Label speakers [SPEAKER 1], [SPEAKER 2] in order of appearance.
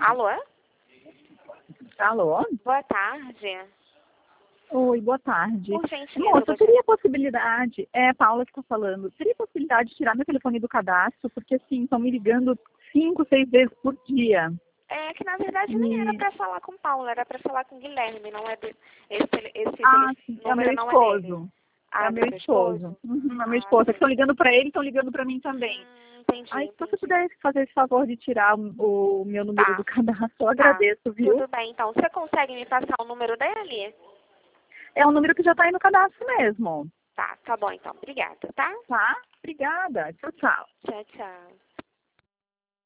[SPEAKER 1] Alô?
[SPEAKER 2] Alô?
[SPEAKER 1] Boa tarde.
[SPEAKER 2] Oi, boa tarde.
[SPEAKER 1] Por gentileza,
[SPEAKER 2] Moça, teria possibilidade, é a Paula que está falando, teria possibilidade de tirar meu telefone do cadastro, porque assim, estão me ligando 5, 6 vezes por dia.
[SPEAKER 1] É que na verdade nem era para falar com Paula, era para falar com Guilherme, não é
[SPEAKER 2] Sim, é o meu
[SPEAKER 1] número não é dele.
[SPEAKER 2] esposo.
[SPEAKER 1] Ah,
[SPEAKER 2] É
[SPEAKER 1] é
[SPEAKER 2] o
[SPEAKER 1] do
[SPEAKER 2] meu
[SPEAKER 1] seu esposo?
[SPEAKER 2] esposo. Uhum, é o meu
[SPEAKER 1] Ah,
[SPEAKER 2] esposo. É que
[SPEAKER 1] sim.
[SPEAKER 2] estão ligando para ele, estão ligando para mim também.
[SPEAKER 1] Entendi,
[SPEAKER 2] Aí, se você
[SPEAKER 1] entendi.
[SPEAKER 2] pudesse fazer esse favor de tirar o meu número do
[SPEAKER 1] Tá,
[SPEAKER 2] cadastro, eu
[SPEAKER 1] tá.
[SPEAKER 2] agradeço, viu?
[SPEAKER 1] Tudo bem, então. Você consegue me passar o número dele?
[SPEAKER 2] É um número que já está aí no cadastro mesmo.
[SPEAKER 1] Tá bom então. Obrigada, tá?
[SPEAKER 2] Tá? Obrigada. Tchau, tchau.
[SPEAKER 1] Tchau, tchau.